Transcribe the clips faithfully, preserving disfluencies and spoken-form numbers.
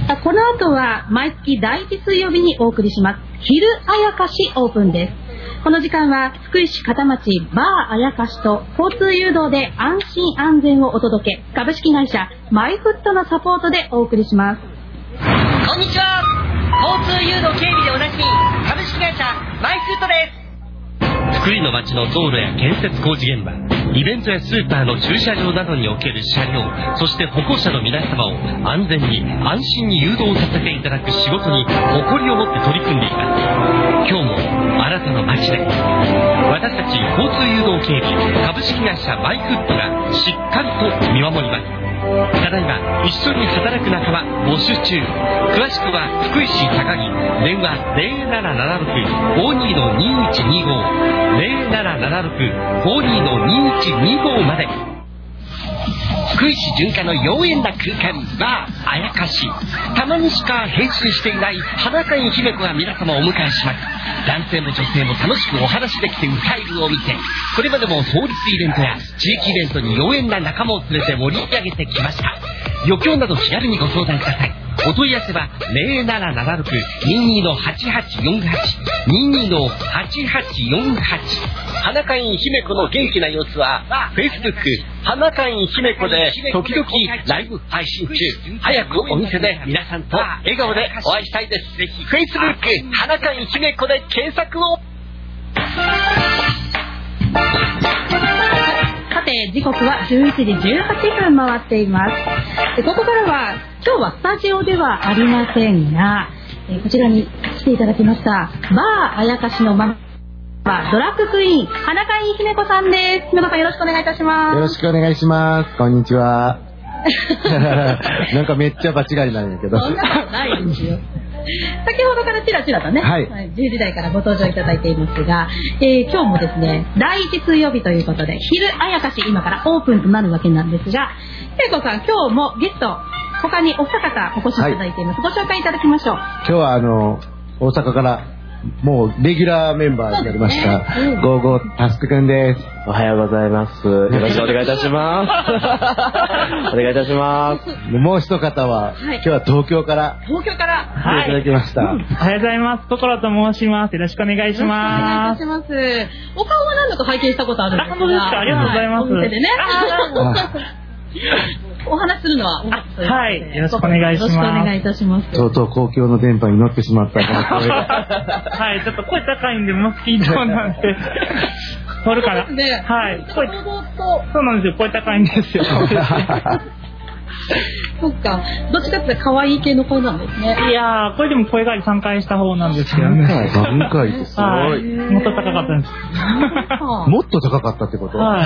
この後は毎月だいいち水曜日にお送りします昼あやかしオープンです。この時間は福井市片町バーあやかしと交通誘導で安心安全をお届け、株式会社マイフットのサポートでお送りします。 こんにちは。交通誘導警備でおなじみ株式会社マイフットです。 福井の町の道路や建設工事現場、イベントやスーパーの駐車場などにおける車両、そして歩行者の皆様を安全に安心に誘導させていただく仕事に誇りを持って取り組んでいます。今日もあなたの街で私たち交通誘導警備株式会社マイフットがしっかりと見守ります。ただいま一緒に働く仲間募集中。詳しくは福井市高木、電話 ゼロななななろく ごーにー の にーいちにーご ゼロななななろく ごーにー の にーいちにーご まで。福井市循環の妖艶な空間バーあやかし、たまにしか編集していない花会姫子が皆様をお迎えします。男性も女性も楽しくお話できて歌えるお店。これまでも創立イベントや地域イベントに妖艶な仲間を連れて盛り上げてきました。余興など気軽にご相談ください。お問い合わせは ゼロななななろく にーにー の はちはちよんはち にーにー の はちはちよんはち。花会姫子の元気な様子は Facebook 花会姫子で時々ライブ配信中。早くお店で皆さんと笑顔でお会いしたいです。ぜひ Facebook 花会姫子で検索を。 さて時刻はじゅういちじじゅうはっぷん回っています。でここからは今日はスタジオではありませんが、えこちらに来ていただきましたバーあやかしのママドラッグクイーン花会姫子さんです。姫子さんよろしくお願いいたします。 よろしくお願いします。こんにちは。なんかめっちゃ場違いなんやけど。 そんなことないですよ。先ほどからちらちらとね、はい、じゅうじ台からご登場いただいていますが、えー、今日もですねだいいち水曜日ということで昼あやかし今からオープンとなるわけなんですが、恵子さん今日もゲスト他にお二方お越しいただいています、はい、ご紹介いただきましょう。 今日はあの大阪からもうレギュラーメンバーになりました、ねうん、ゴーゴータスクくんです。 おはようございます。よろしくお願いいたしますお願いいたします。 もう一方は、はい、今日は東京から東京から来ていただきました、はい、 うん、おはようございます。心と申します。よろしくお願いします。 よろしくお願いいたします。お顔は何度か拝見したことあるんですが、 あ、本当ですか。ありがとうございます。 はい、お店でねお話するのははい、よろしくお願いします。 よろしくお願いいたします。 とうとう公共の電波に乗ってしまったこの声がはい、ちょっと声高いんでモスキートなんで取るかな、ね、はい、声そうなんですよ、声高いんですよそっか、どっちかって可愛い系の声なんですね。 いやー、これでも声がさんかいした方なんですけどね。 さんかいってすごい、はい、 もっと高かったんですもっと高かったってこと？ はい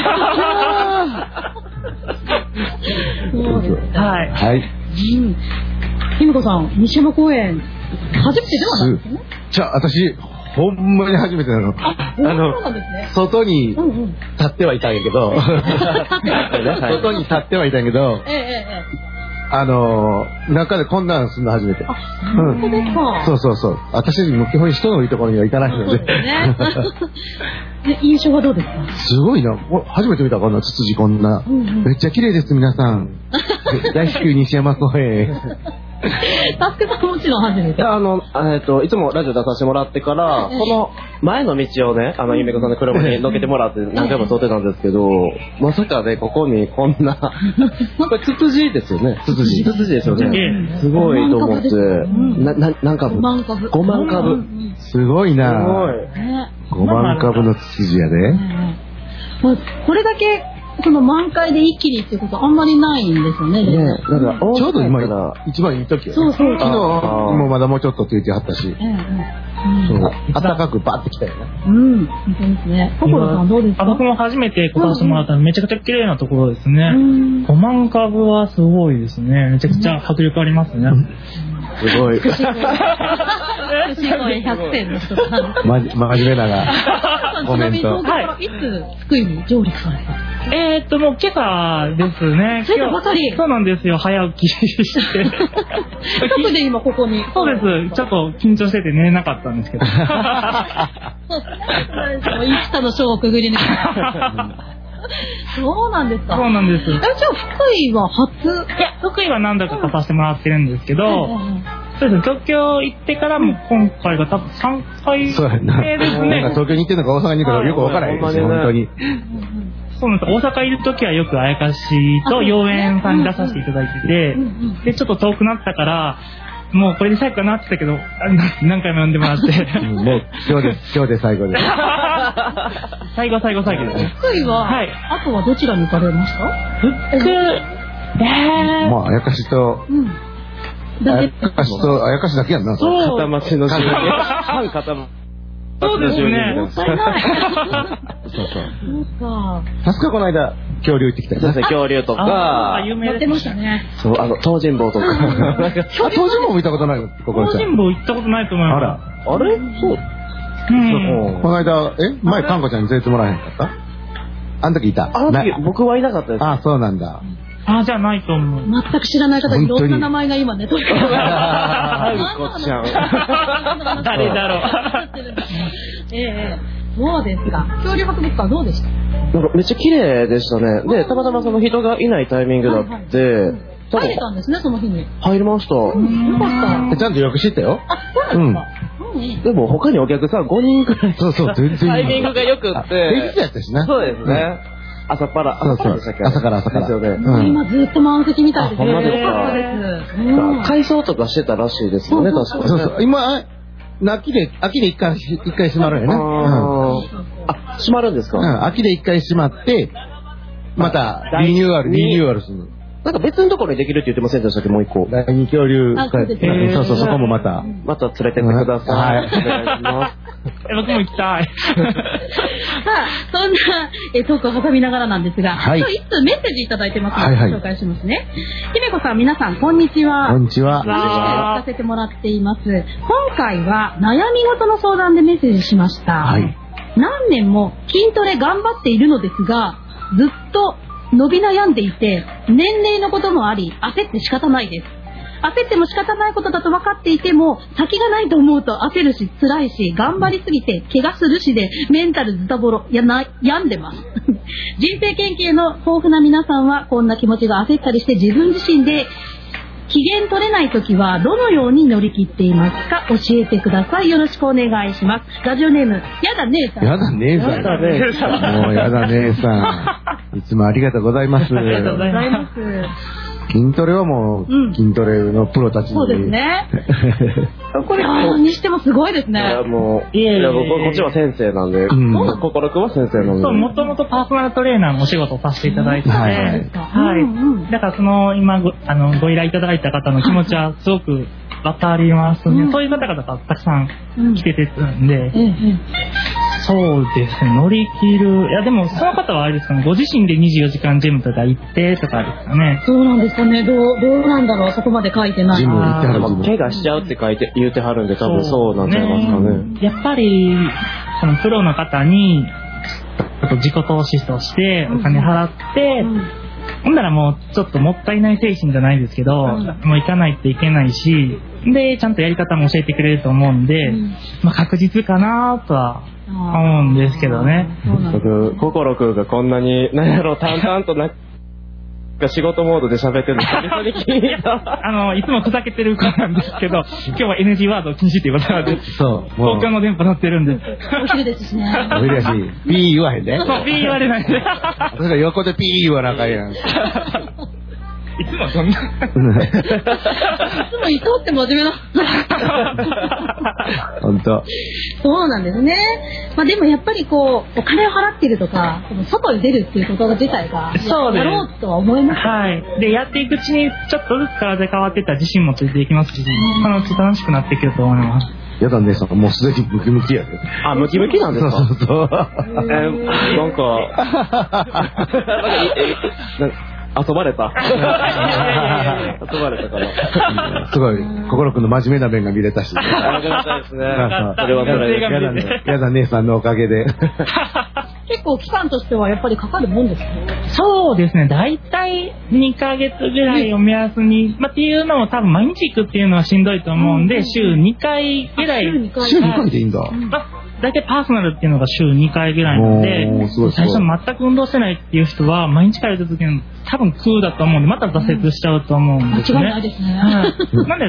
そうですはい、 はい、 うん、ひみこさん西山公園初めてではないですね。 じゃあ私ほんまに初めてなの。 あの、ね、 外に立ってはいたんやけど、うんうん、外に立ってはいたんやけど、ええええ、あのー、中でこんなんするの初めて。あ、 うん、 そうそうそう。私も基本人のいいところには行かないので。 ね、印象はどうですか？ すごいな。初めて見たこんなツツジこんな、うんうん。めっちゃ綺麗です皆さん。大至急西山公園。 タスクさんもちろん初めて。 あの、えっと、いつもラジオ出させてもらってから、この前の道をね、あの、ゆめこさんの車に乗っけてもらって何回も通ってたんですけど、まさかね、ここにこんな、これツツジですよね。ツツジ。ツツジですよね。すごいと思って。な、な、何株？ごまん株。ごまん株。 すごいな。すごい。ごまん株のツツジやで。 これだけ、その満開で一気にっていうことあんまりないんですよね。ね、 だからちょうど今一番いい時よね。そうそう。昨日もまだもうちょっとって言ってはったし、ええ、そう、暖かくバーってきたよね。 うん、本当ですね。所さんどうですか？ 僕も初めて来させてもらったのめちゃくちゃ綺麗なところですね。ごまん株はすごいですね。めちゃくちゃ迫力ありますね。 すごい。 牛声ひゃくてんの人なんです。 まじ真面目ながコメント。 はい。いつ福井に上陸された？ えーっともう今朝ですね。 今朝ばかり。 そうなんですよ。早起きして。 特で今ここに。 そうです。ちょっと緊張してて寝れなかったんですけど。 そうですね。いつかの章をくぐり抜けた。 そうなんですか。 そうなんです。 え、じゃあ福井は初？いや、福井は何度か来させてもらってるんですけど、そうですね、東京行ってからも今回が多分さんかいめですね。 東京に行ってるのか大阪に行ってるのかよくわからないですよ、本当に。 そうなんです。大阪いるときはよくあやかしと妖艶さんに出させていただいてて、で、ちょっと遠くなったから、もうこれで最後かなって言ったけど、何回も呼んでもらって。 もう今日で、今日で最後です。 最後最後最後です。 福井は、はい、あとはどちらに行かれました？ 福、えー。まあ、あやかしと、うん。あやかしと、あやかしだけやんな。 そう。片町の住人。半片町。 そうですね。 もったいない。 そうそう。そうか。さすがこの間、恐竜行ってきたよね。 そうですね、恐竜とか。 あ、有名でしたね。 そう、あの、東尋坊とか。あ、 東尋坊も行ったことないの？ 東尋坊行ったことないと思います。 あら。 あれ？そう。 うん。この間、え前、かんこちゃんに連れてもらえへんかった？あの時いた。 あの時、僕はいなかったです。 あ、そうなんだ。 あ、じゃないと思う。 全く知らない方にいろんな名前が今ね、とにかく。 かんこちゃん。 誰だろう。 ええ、そうですか。恐竜博物館どうでした？ なんかめっちゃ綺麗でしたね。で、たまたまその人がいないタイミングだって、 入れたんですね、その日に。 入りました。よかった。 ちゃんと予約してたよ。 あ、そうなんですか。 でも他にお客さんごにんくらい。 そうそう、全然。 タイミングが良くって。 平日やったしな。 そうですね。朝から、 朝から朝から朝から。 今ずっと満席みたいですね。 ほんまですか。改装とかしてたらしいですよね、確かに。 そうそう。今、秋で、秋で一回、一回閉まるよね。 あ、閉まるんですか？ うん、秋で一回閉まって、また、リニューアル、リニューアルする。 なんか別のところにできるって言ってませんでしたっけ、もう一個。 第二恐竜会。そうそう、そこもまた。 また連れてってください。はい。お願いします。 僕も行きたい。 さあ、そんなえトークを挟みながらなんですが、はい、今日いつメッセージいただいてますので、はいはい、紹介しますね。姫子さん、皆さん、こんにちは。 こんにちは。 楽しく聞かせてもらっています。今回は悩み事の相談でメッセージしました。はい、何年も筋トレ頑張っているのですが、ずっと伸び悩んでいて、年齢のこともあり、焦って仕方ないです。焦っても仕方ないことだと分かっていても、先がないと思うと焦るし、辛いし、頑張りすぎて怪我するしで、メンタルズタボロ、やな、病んでます。人生研究の豊富な皆さんは、こんな気持ちが焦ったりして自分自身で、機嫌取れないときはどのように乗り切っていますか？教えてください。よろしくお願いします。ラジオネーム、やだ姉さん。 やだ姉さん。やだ姉さん。もうやだ姉さん。いつもありがとうございます。 ありがとうございます。 筋トレはもう、筋トレのプロたちに。 そうですね。これ、にしてもすごいですね。いや、もう、いやいや、僕、こっちは先生なんで、心くんは先生なんで。 そう、もともとパーソナルトレーナーのお仕事をさせていただいてて、はい。だから、その、今、あの、ご依頼いただいた方の気持ちはすごくわかりますね。そういう方々がたくさん来ててるんで、そうですね、乗り切る。いや、でも、その方はあれですかね、ご自身でにじゅうよじかんジムとか行ってとかですかね。 そうなんですかね。どう、どうなんだろう、そこまで書いてない。 ジム行ってはる。 怪我しちゃうって書いて、言うてはるんで、多分そうなんちゃいますかね。 やっぱり、そのプロの方に、自己投資としてお金払って、うんうん、ほんならもうちょっともったいない精神じゃないですけど、うん、もう行かないといけないし、で、ちゃんとやり方も教えてくれると思うんで、うん、まあ確実かなとは思うんですけどね。 僕、心くんがこんなに、なんやろう、淡々とな、仕事モードで喋ってるの久々に聞いた。 あの、いつもふざけてる子なんですけど、今日は エヌジー ワードを禁止っていうことなんで、そう。東京の電波乗ってるんで。 お昼ですしね。 お昼やし、ピー言わへんね。 そう、ピー言われないんで。 それ横でピー言わなあかんやん。 いつもそんな。いつも伊藤って真面目な。 本当。 そうなんですね。まあでもやっぱりこうお金を払ってるとか、外に出るっていうこと自体がやろうとは思います。 はい。でやっていくうちにちょっとずつ体変わっていったら自信もついていきますし、そのうち楽しくなってくると思います。 やだねさんもうすでにムキムキやで。 あ、ムキムキなんですか？ そうそうそう。 えー、なんか。遊ばれた。遊ばれたから。 すごい、心くんの真面目な面が見れたし。 ありがたいですね。それはそれ。 やだね。やだ姉さんのおかげで。 結構期間としてはやっぱりかかるもんですか？ そうですね。だいたいにかげつぐらいを目安に、まあっていうのも多分毎日行くっていうのはしんどいと思うんで、週にかいぐらい。 週にかいでいいんだ。 大体パーソナルっていうのが週にかいぐらいなので、最初全く運動してないっていう人は毎日通った時に多分空だと思うんでまた挫折しちゃうと思うんですね。 間違いないですね。 はい、なんで、うん、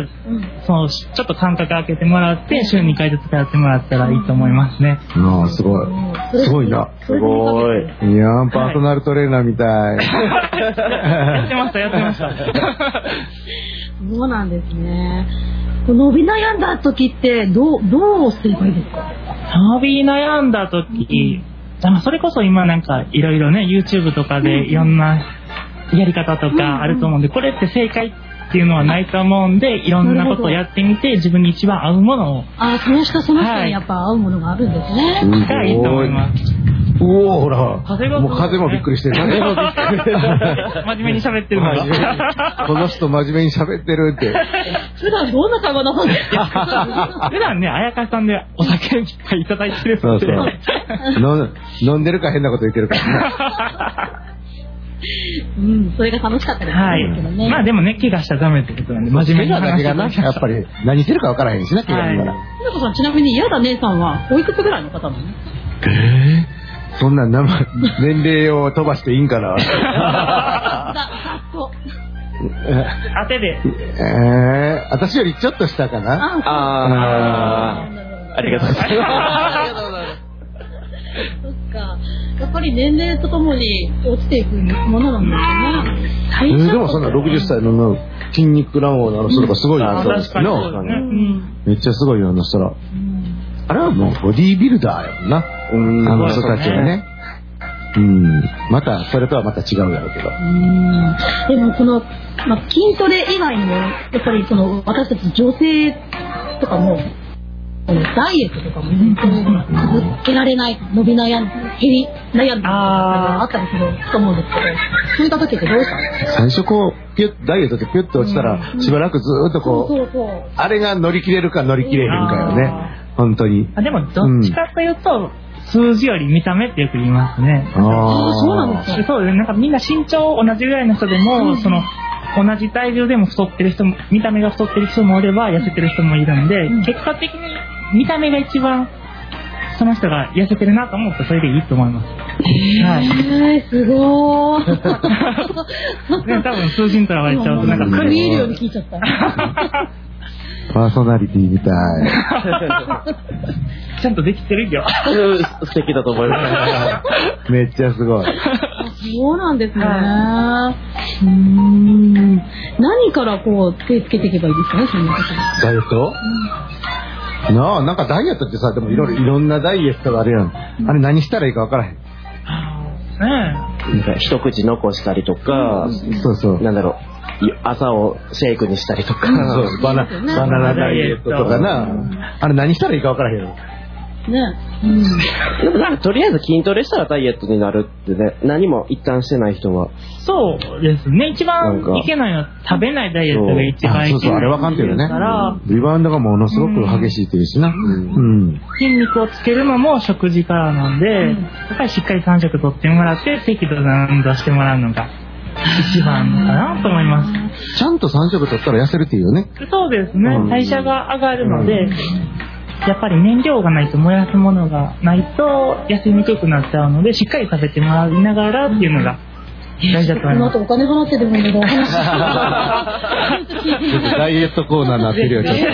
そのちょっと間隔空けてもらって週にかいずつ通ってもらったらいいと思いますね。 ああすごいすごいな。 すごい。 いやーパーソナルトレーナーみたい。 やってましたやってました。 そうなんですね。伸び悩んだ時ってどうどうすればいいですか？ 伸び悩んだ時、うん、それこそ今なんかいろいろね YouTube とかでいろんなやり方とかあると思うんで、これって正解っていうのはないと思うんで、いろんなことをやってみて自分に一番合うものを、 あその人その人にやっぱ合うものがあるんですね。 がいいと思います。 おおほら風もう風もびっくりしてる。風もびっくり真面目に喋ってるのがこの人真面目に喋ってるって。 普段どんな会話なの？ 普段ね綾香さんでお酒いっぱいいただいてるので、そうそう飲んでるか変なこと言ってるからね。 うん、それが楽しかったですけどね。 はい、まあでもね怪我しちゃダメってことなんで真面目に話してました。 やっぱり何してるか分からへんしな怪我したら。 ひなこさんちなみに嫌だ姉さんはおいくつぐらいの方なの？ えー、そんな生年齢を飛ばしていいんかな。 当てで。 えー、私よりちょっと下かな。 ああありがとうございます。 そっか。やっぱり年齢とともに落ちていくものなんですね。 えー、でもそんなろくじゅっさいの筋肉卵黄のあの人とかすごいよ、 うん、確かにそうですね、うん、 めっちゃすごいよあの人ら、うん、あれはもうボディービルダーやもんな、うん、あの人たちはね、うん、またそれとはまた違うやろうけど、うん、 でもこの、まあ、筋トレ以外にもやっぱりその私たち女性とかもダイエットとかもね、続けられない、伸び悩んで、減り悩んであったりすると思うんですけど、そういった時ってどうしたんですか？ 最初こうピュッダイエットでピュッと落ちたら、うん、しばらくずーっとこう、そうそうそう、あれが乗り切れるか乗り切れへんかよね、本当に。 あでもどっちかというと、うん、数字より見た目ってよく言いますね。 ああそうなんですか。 そうですね。なんかみんな身長同じぐらいの人でも、うん、その同じ体重でも太ってる人も、見た目が太ってる人もおれば痩せてる人もいるんで、うん、結果的に見た目が一番その人が痩せてるなと思ったらそれでいいと思います。 えー、はい、すごーい。 ね、多分数字にとらわれちゃうとなんか食い入るように聞いちゃった。 パーソナリティみたい。 ちゃんとできてるよ。 素敵だと思います。 めっちゃすごい。 そうなんですね。うーん。何からこう手つけていけばいいですかね、そんなこと。 ダイエット？うん、なあ、なんかダイエットってさ、でもいろいろいろんなダイエットがあるやん。うん、あれ何したらいいか分からへん。 ねえ。一口残したりとか、うん、 そうそう。 なんだろう。朝をシェイクにしたりとか、 そうバナ、バナナダイエットとかな、うん、あれ何したらいいか分からへんよね、うん、 でもなんかとりあえず筋トレしたらダイエットになるってね、何も一旦してない人はそうですね、一番いけないのは食べないダイエットが一番いけない。 そうそう、あれ分かんてるよね。リバウンドがものすごく激しいっていうしな、うんうん、 筋肉をつけるのも食事からなんで、うん、やっぱりしっかりさん食とってもらって適度な運動してもらうのが一番かなと思います。 ちゃんとさん食取ったら痩せるっていうよね。 そうですね、うん、代謝が上がるので、うん、やっぱり燃料がないと燃やすものがないと痩せにくくなっちゃうので、しっかり食べてもらいながらっていうのが大事だと思います。 この後お金払ってでもいいけど話ダイエットコーナーになってるよちょっ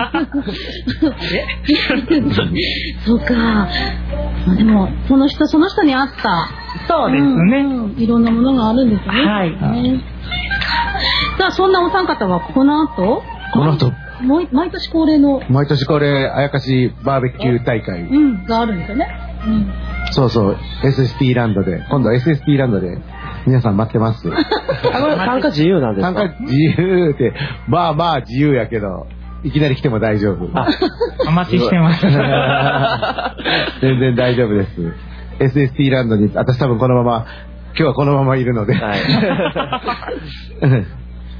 とそうか。でもその人その人に合ったそうですね、 うん、いろんなものがあるんですね。 はい、ね、 さあそんなお三方はこの後この後毎年恒例の毎年恒例あやかしバーベキュー大会、 うん、があるんですよね、うん、 そうそう エスエスピー ランドで今度は エスエスピー ランドで皆さん待ってます。 参加自由なんですか？ 参加自由ってまあまあ自由やけどいきなり来ても大丈夫。 あお待ちしてます。 全然大丈夫です。エスエスピー ランドに私多分このまま今日はこのままいるので、はい、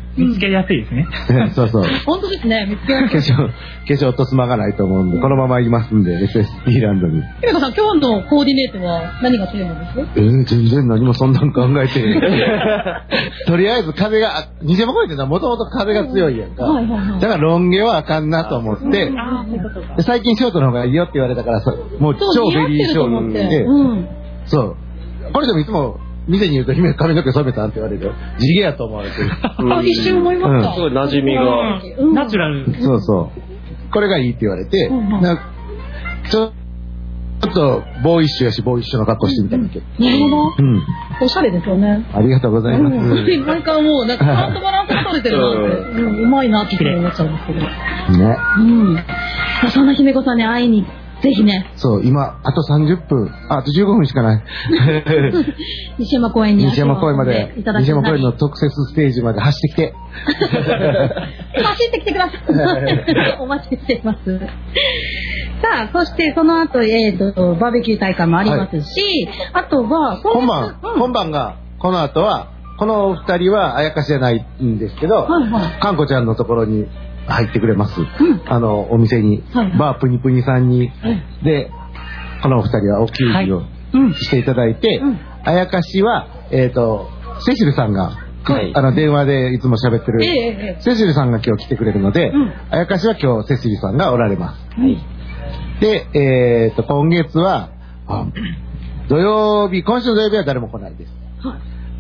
見つけやすいですね。 そうそう。 本当ですね、見つけやすい。 化粧、化粧落とす間がないと思うんで、このままいますんで、エスエスピー ランドに。 ひめこさん、今日のコーディネートは何がテーマですか？ えー、全然何もそんなん考えてとりあえず風が、西山公園ってのはもともと風が強いやんか。 はいはいはい。 だからロン毛はあかんなと思って、で最近ショートの方がいいよって言われたから、もう超ベリーショートで、うん、そう。これでもいつも、店に言うと姫髪の毛染めたんって言われるよ。地毛やと思われてる。 あ、一瞬思いました。 すごい馴染みが。 ナチュラル。 そうそう。これがいいって言われて、なんかちょちょっとボーイッシュやし、ボーイッシュの格好してみたんだけど。 なるほど。 うん。 おしゃれですよね。 ありがとうございます。 毎回もう、なんか、ちゃんとバランスが取れてるなって、うまいなって思っちゃうんですけど。 ね。 うん。そんな姫子さんに会いに、ぜひね。 そう、今、あとさんじゅっぷん、あ、あとじゅうごふんしかない。 西山公園に。 西山公園まで、西山公園の特設ステージまで走ってきて。 走ってきてください。お待ちしています。さあ、そしてその後、えっと、バーベキュー大会もありますし、はい、あとは、 今晩、うん、今晩が、この後は、このお二人はあやかしじゃないんですけど、はいはい、かんこちゃんのところに入ってくれます。うん、あの、お店に、はいはい、バープニプニさんに、はい、で、このお二人はお給仕をしていただいて、はいうん、あやかしは、えっと、セシルさんが、はい、あの電話でいつも喋ってる、えー、セシルさんが今日来てくれるので、うん、あやかしは今日セシルさんがおられます。はい、で、えー、と今月は土曜日、今週の土曜日は誰も来ないです。はい、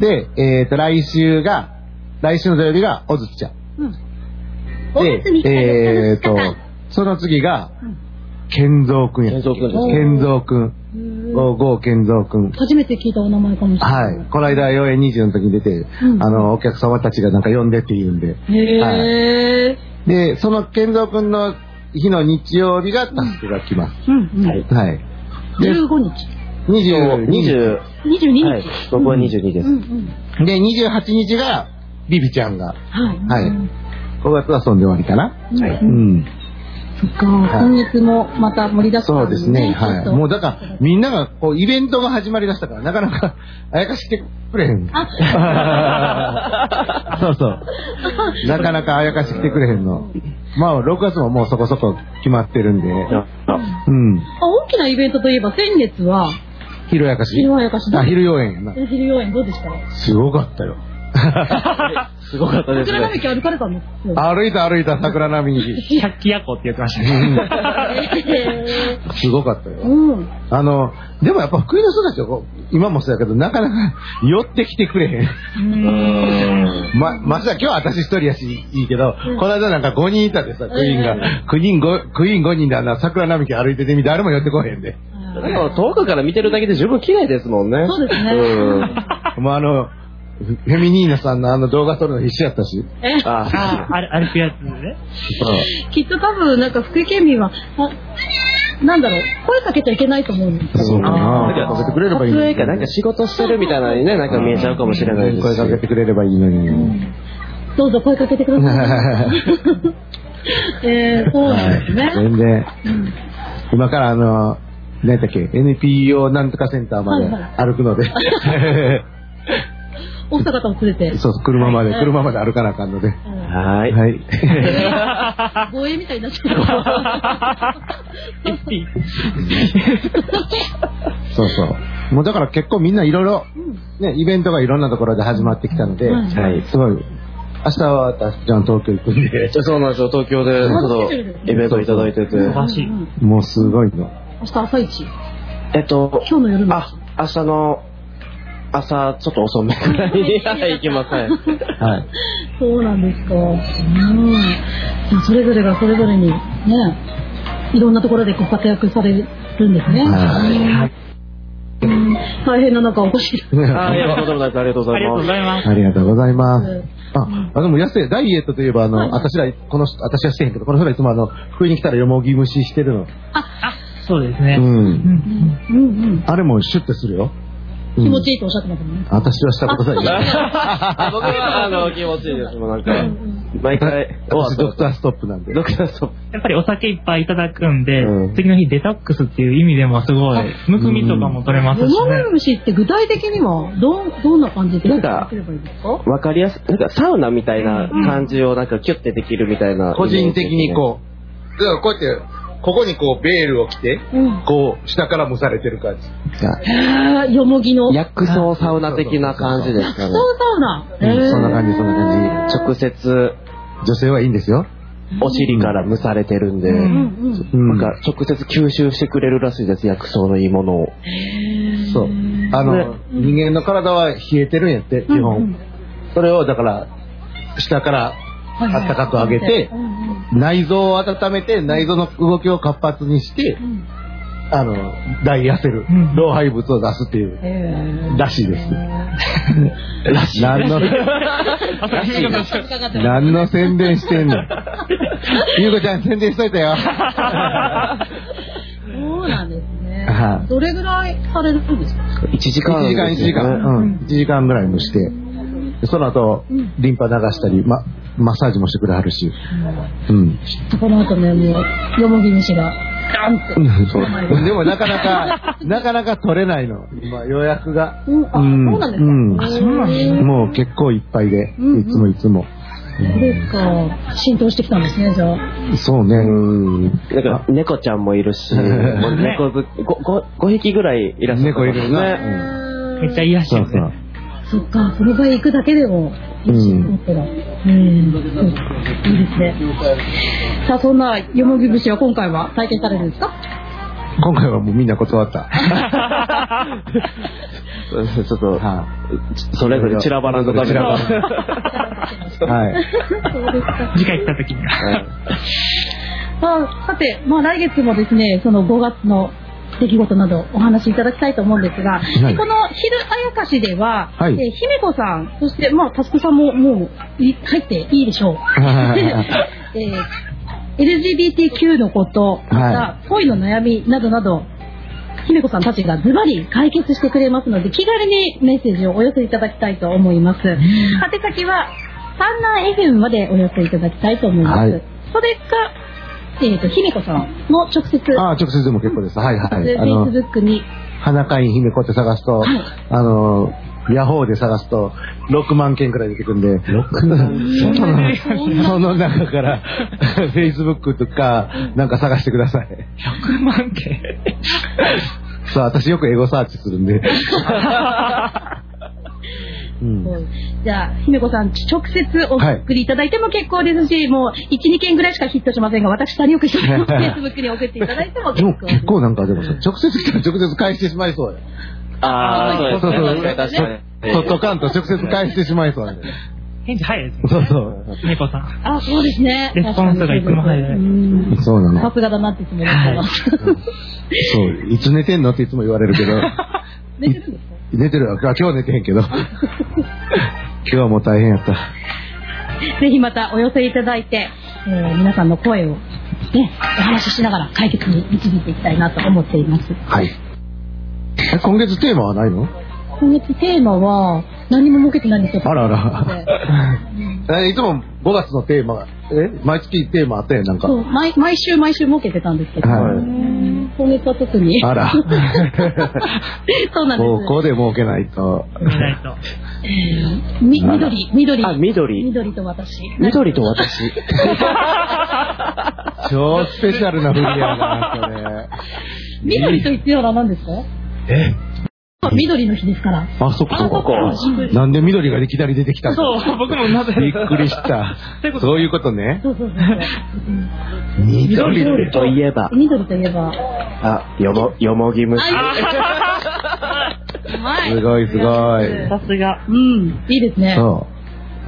で、えー、と来週が来週の土曜日がおずつちゃん。うん、で、えー、とその次が、うん、健三くんや。健三くんです。健三くん。郷健三くん。 初めて聞いたお名前かもしれない。 はい。この間、妖艶にじゅうの時に出て、うん、あの、お客様たちがなんか呼んでって言うんで。 へー。 はい、で、その健三くんの日の日曜日がタスクが来ます。 うんうん、 はい。はい。 じゅうごにち。 にじゅうににち。 にじゅうににち。はい。 僕はにじゅうにです。うんうん、で、にじゅうはちにちが、ビビちゃんが。はい。はい。ごがつはそんで終わりかな。はい。うん。 そっか、はい、今月もまた盛りだくさん、ね、 そうですね。はい。もうだから、みんなが、こう、イベントが始まりだしたから、なかなか、あやかししてくれへん。そうそう。なかなかあやかし来てくれへんの。まあ、ろくがつももうそこそこ決まってるんで。うん。 大きなイベントといえば、先月は、 昼あやかし。 昼あやかし。 あ、昼妖艶やな。 昼妖艶どうでしたすごかったよ。 すごかったですね。 桜並木歩かれたんですよ。 歩いた歩いた桜並木。 百鬼夜行って言ってましたね。 すごかったよ。うん、あの、でもやっぱ福井の人たちは今もそうだけど、なかなか寄ってきてくれへん。うんま、まさか今日は私一人やしいいけど、うん、この間なんかごにんいたでさ、クイーンが。クイーンご、クイーンごにんであの桜並木歩いててみ誰も寄ってこへんで。 でも遠くから見てるだけで十分綺麗ですもんね。 そうですね。 うん。もうあの、フェミニーナさんのあの動画撮るの必死やったし。 えああ、歩くやつね。 きっと多分、なんか福井県民は、なんだろう、声かけちゃいけないと思うんですよ。 そうかな。声かけてくれればいいのに。 なんか仕事してるみたいなのにね、なんか見えちゃうかもしれないです。 声かけてくれればいいのに。うん、 どうぞ声かけてください。えー、そうなんですね。 全然。今からあの、何だっけ、エヌピーオー なんとかセンターまで歩くので。 お二方を連れて。 そう、車まで、車まで歩かなあかんので。 はい。 はい。 護衛みたいになっちゃう。そうそう。もうだから結構みんないろいろ、ね、イベントがいろんなところで始まってきたので、はい、すごい。明日は私じゃん東京行くんで。 そうなんですよ、東京で、ちょっとイベントいただいてて。 もうすごいの。 明日朝一。 えっと、 今日の夜の。 あ、明日の、朝ちょっと遅めくらいに行きます。はい。 そうなんですか。うん。それぞれがそれぞれにね、いろんなところでご活躍されるんですね。はい。うん、大変な中お越し。 ありがとうございます。ありがとうございます。 ありがとうございます。あ、あでも安いダイエットといえばあの、はい、私らこの私はしてへんけどこの人らいつもあの福井に来たらよもぎ蒸ししてるの。 あ、あ、そうですね。 うん。うんうん。あれもシュッてするよ。 気持ちいいとおっしゃってますもんね。 私はしたことない。 僕は、あの、気持ちいいです。もうなんか、毎回、 私ドクターストップなんで。 ドクターストップ。 やっぱりお酒いっぱいいただくんで、次の日デトックスっていう意味でもすごい、むくみとかも取れますしね。 よもぎ虫って具体的には、ど、どんな感じでなんか、 わかりやすい、なんかサウナみたいな感じをなんかキュッてできるみたいな。 個人的にこう、だからこうやって、ここにこうベールを着て、うん、こう下から蒸されてる感じ。 へー、よもぎの。 薬草サウナ的な感じですかね。 薬草サウナ。 うん、そんな感じ、そんな感じ。直接、 女性はいいんですよ。 お尻から蒸されてるんで、うんうん、なんか直接吸収してくれるらしいです、薬草のいいものを。 そう。あの、人間の体は冷えてるんやって、基本。うんうん、それをだから、下からあったかく上げて、内臓を温めて、内臓の動きを活発にして、うん、あの、大痩せる、うん、老廃物を出すっていう、らしいです。らしい。何の、何の宣伝してんの。ゆうこちゃん宣伝しといたよ。 そうなんですね。どれぐらいされるんですか？ いちじかん。 いちじかん、いちじかん。うん。いちじかんぐらい蒸して、その後、リンパ流したり、ま、マッサージもしてくれはるし。 うん。この後ね、もう、よもぎ虫が、ガンって。 そう。でもなかなか、なかなか取れないの。今、予約が。 うん。あ、そうなんですか。うん。 あ、そうなんですね。もう結構いっぱいで、いつもいつも。 それか、浸透してきたんですね、じゃあ。 そうね。うん。 なんか、猫ちゃんもいるし、猫ず、ご、ご匹ぐらいいらっしゃる。 猫いるね。 めっちゃ癒やしいですね。 そっか、その場へ行くだけでもいいし、思ったら。うん。いいですね。さあ、そんなよもぎ節は今回は体験されるんですか？ 今回はもうみんな断った。 ちょっと、はあ、それぞれ散らばらんとか散らばらん。 はい。 そうですか。 次回来た時には。 あ、さて、まあ来月もですね、そのごがつの出来事などお話しいただきたいと思うんですが、はい、この昼あやかしでは、はい、えー、姫子さん、そしてまあタスクさんももう入っていいでしょう。えー、エルジービーティーキュー のこと、また恋の悩みなどなど、姫子さんたちがズバリ解決してくれますので、気軽にメッセージをお寄せいただきたいと思います。宛先はサンナー エフエム までお寄せいただきたいと思います。はい、それかえっ、ー、と、姫子さんの直接。 ああ、直接でも結構です。はいはい。 フェイスブックに。 花会員姫子って探すと、はい、あの、ヤホーで探すと、ろくまんけんくらい出てくるんで、ろくまんその、その中から、フェイスブックとか、なんか探してください。ろくまんけんそう、私よくエゴサーチするんで。 うん、じゃあ姫子さん直接お送りいただいても結構ですし、はい、もう いちにけんぐらいしかヒットしませんが、私さんにおく人フェイスブックに送っていただいても結構でも結構なんかでも直接来たら直接返してしまいそうや。 ああ、そうですね。 そっとかんと直接返してしまいそうなんで。 返事早いですね。 そうそう。 姫子さん。 あ、そうですね。 レスポンスがいつも早い。 そうなの。 さすがだなっていつも思ってます。そう、 いつ寝てんのっていつも言われるけど。 寝てるんですか？ 寝てるよ。今日は寝てへんけど。今日はもう大変やった。 ぜひまたお寄せいただいて、えー、皆さんの声をね、お話ししながら解決に導いていきたいなと思っています。 はい。え、今月テーマはないの？ 今月テーマは何も設けてないんですよ。 あらあら。いつもごがつのテーマが、え毎月テーマあったやん、なんか。 そう、毎、毎週毎週設けてたんですけど、はい、今月は特に。 あら。 そうなんです。 ここで設けないと。 ないと。 えー、み、緑、緑。 あ、緑。 緑と私。 緑と私。 超スペシャルな振りやな、それ。 緑と言ってような何ですか？ え緑の日ですから。 あ、そっかそっか。なんで緑がいきなり出てきたの？ そう、僕もなぜ。 びっくりした。そういうことね。 そうそうそう。 緑といえば。 緑といえば。 あ、よも、よもぎ虫。 すごいすごい。 さすが。 うん、いいですね。 そう。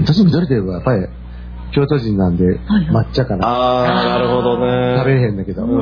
私緑といえばやっぱり京都人なんで抹茶かな。 ああ、なるほどね。 食べれへんだけど。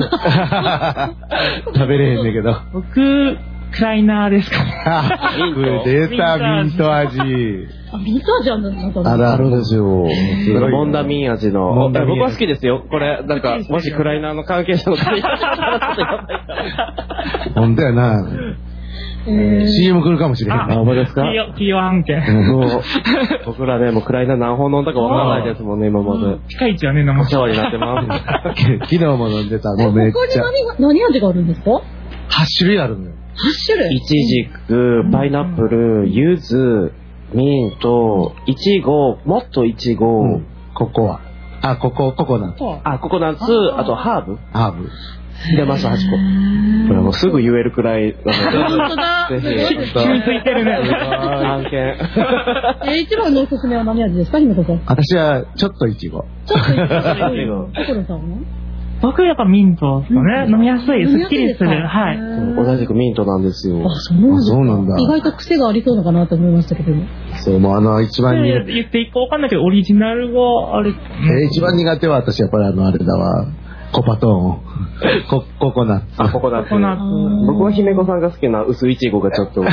食べれへんだけど。 僕、クライナーですかね。 出た、ミント味。 あ、ミント味あるんだ。 あるあるですよ。 モンダミン味の。僕は好きですよ。これ、なんか、もしクライナーの関係者の方いらっしゃったらちょっとやばいから。 ほんとやな。 シーエム 来るかもしれへん。 あ、ほんまですか？ ピヨ案件。 もう、僕らね、もうクライナー何本飲んだかわからないですもんね、今まで。 ピカイチはね、飲まお世話になってます。 昨日も飲んでた。もうめっちゃ。 他に何、何味があるんですか？はち種類あるのよ。 はち種類？ イチジク、パイナップル、柚子、ミント、イチゴ、もっとイチゴ、うん、 ココア。あ、ココ、ココナッツ。 あ、ココナッツ、あとハーブハーブ。 入れます、はちこ。これもうすぐ言えるくらいなので。 本当だ。 ぜひ。 染みついてるね。 案件。 え、一番のおすすめは何味ですか、ひめこさん？ 私はちょっとイチゴ。 ちょっとイチゴ。所さんは？ 僕やっぱミントですかね。飲みやすい、すっきりする。はい。 同じくミントなんですよ。 あ、そうなんだ。意外と癖がありそうのかなと思いましたけど。 そう、もうあの、一番に。 言っていいかわかんないけど、オリジナルがあれ。 え、一番苦手は私やっぱりあの、あれだわ。コパトーン。コ、ココナッツ。 あ、ココナッツ。僕は姫子さんが好きな薄いちごがちょっと。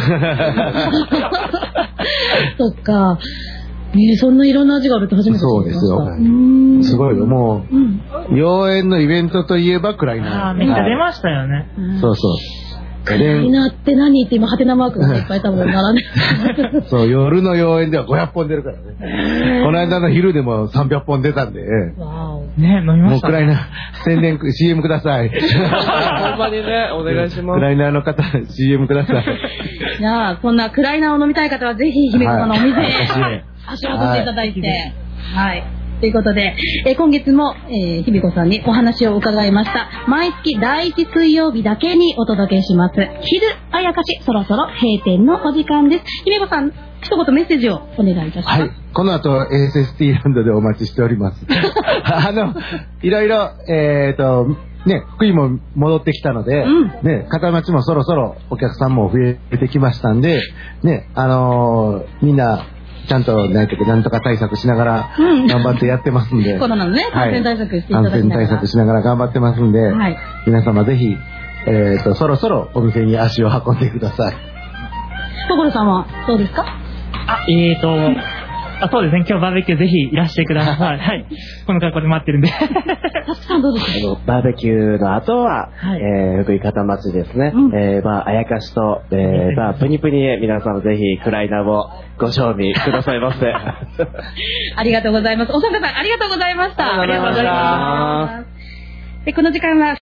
そっか。ね、そんないろんな味があるって初めて知りました。 そうですよ。すごいよ。もう、妖艶のイベントといえばクライナー。 あ、めっちゃ出ましたよね。 そうそう。 クライナーって何って今ハテナマークがいっぱい多分並んでそう、夜の妖艶ではごひゃっぽん出るからね。この間の昼でもさんびゃっぽん出たんで。 わお。 ね、飲みました。 もうクライナー、宣伝、シーエム ください。 ほんまにね、お願いします。 クライナーの方、シーエム ください。 じゃあ、こんなクライナーを飲みたい方はぜひ、姫子さんのお店へ足を運んでいただいて。はい。ということで、えー、今月も、えー、ひびこさんにお話を伺いました。毎月だいいち水曜日だけにお届けします。昼あやかし、そろそろ閉店のお時間です。ひびこさん、一言メッセージをお願いいたします。 はい。この後、エーエスエスティー ランドでお待ちしております。あの、いろいろ、えっと、ね、福井も戻ってきたので、うん、ね、片町もそろそろお客さんも増えてきましたんで、ね、あのー、みんな、ちゃんとなんとかなんとか対策しながら頑張ってやってますんで、 うん、コロナのね感染対策していただきながら、 はい、感染対策しながら頑張ってますんで、はい、皆様ぜひ、えーと、そろそろお店に足を運んでください。 所さんはどうですか？ あ、えーとあ、そうですね。今日バーベキューぜひいらしてください。はい。この格好で待ってるんで。 たくさんどうですか？ バーベキューの後は、はい、えー、福井片町ですね。うん、えー、バーあやかしと、えー、バープニプニへ皆さんぜひクライナーをご賞味くださいませ。 ありがとうございます。お三方ありがとうございました。 ありがとうございます。 で、この時間は